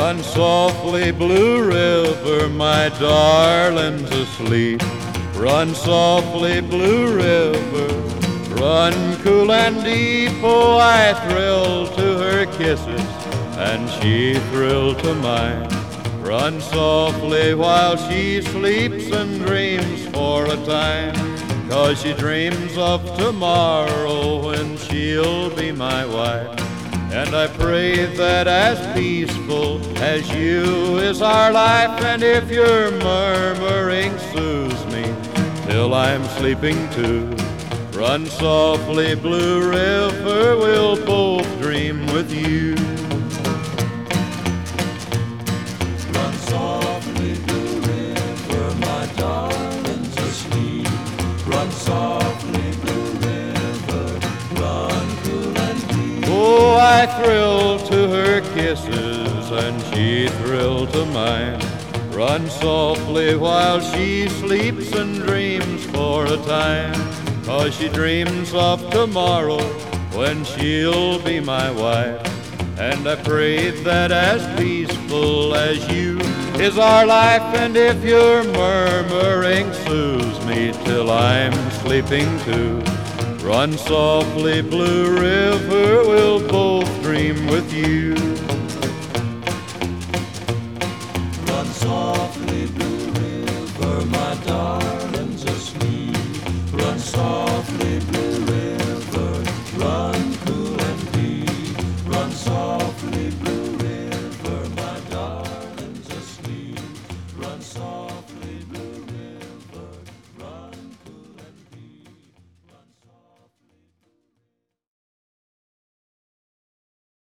Run softly, Blue River, my darling's asleep. Run softly, Blue River, run cool and deep. Oh, I thrill to her kisses, and she thrilled to mine. Run softly while she sleeps and dreams for a time, 'cause she dreams of tomorrow when she'll be my wife. And I pray that as peaceful as you is our life, and if your murmuring soothes me till I'm sleeping too, run softly, Blue River, we'll both dream with you. Run softly, Blue River, my darling's asleep. Run softly, Blue River, run cool and deep. Oh, I thrill to her kisses, and she thrilled to mine. Run softly while she sleeps and dreams for a time, 'cause she dreams of tomorrow when she'll be my wife. And I pray that as peaceful as you is our life, and if your murmuring soothes me till I'm sleeping too, run softly, Blue River, we'll both dream with you.